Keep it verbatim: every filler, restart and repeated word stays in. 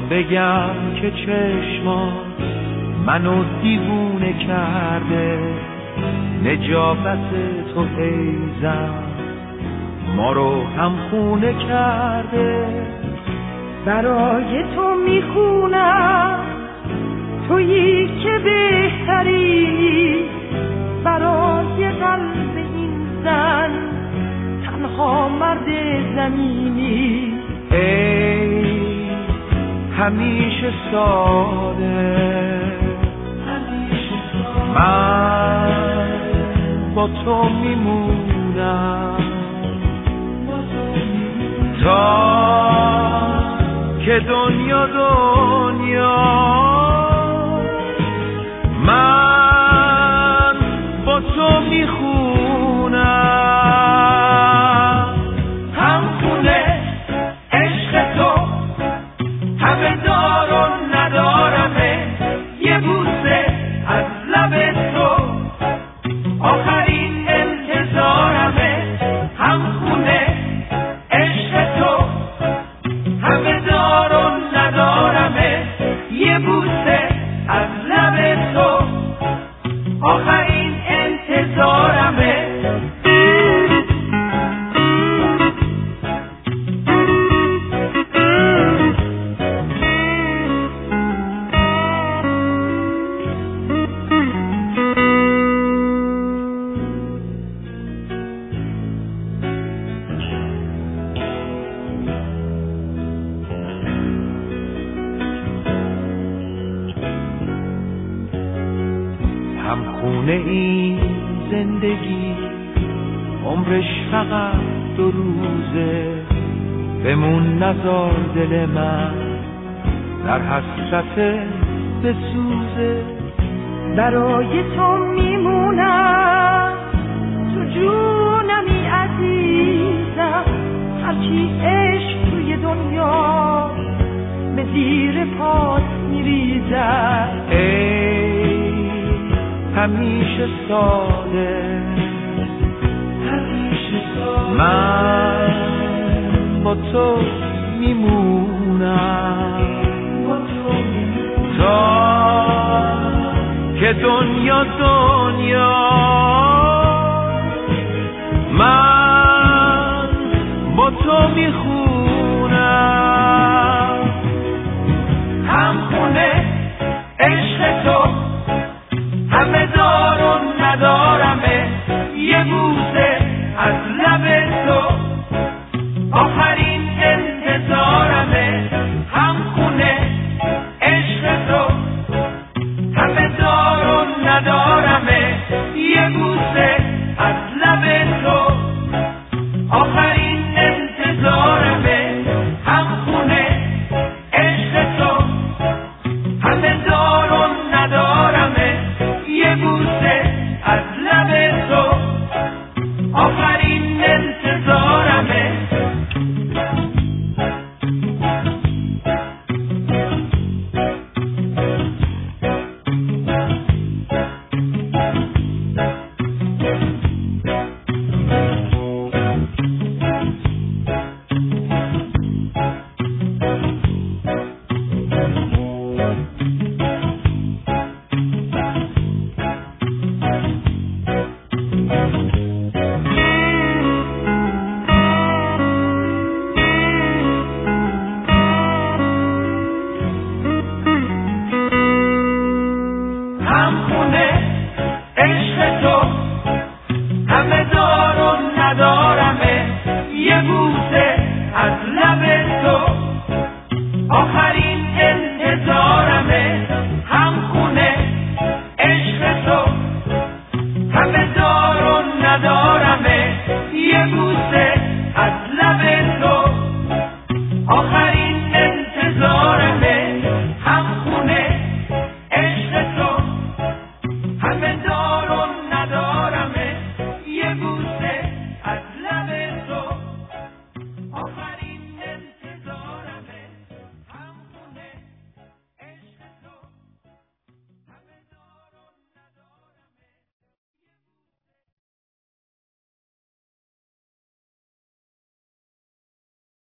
بگم که چشمات منو دیوونه کرده، نجابت تو ایزم ما رو هم خونه کرده. برای تو میخونم تویی که بهتری، برای قلب این زن تنها مرد زمینی. ای همیشه ساده من با تو میمونم تا که دنیا دنیا من با تو میخونم. هم خونه عشق تو همه دار و ندارمه، یه بوسه از لب تو آخرین انتظارمه. هم خونه عشق تو همه دار و ندارمه، یه بوسه از لب تو آخرین انتظارمه. هم خونه این زندگی عمرش فقط دو روزه، بمون نزار دل من در حسرت بسوزه. برای تو میمونم تو جونمی عزیزم، هرچی عشق توی دنیا به زیر پات میریزم. ای همیشه ساده من با تو میمونم تا که دنیا دنیا من با تو میخونم. هم خونه عشق تو همه دار و ندارمه، یه بوسه از لب تو آخرین انتظارمه. هم خونه عشق تو همه دار و ندارمه، یه بوسه از لب تو آخرین انتظارمه. هم خونه عشق تو همه دار و ندارمه، یه بوسه از لب تو آخرین انتظارمه. همه دار و ندارمه، یه بوسه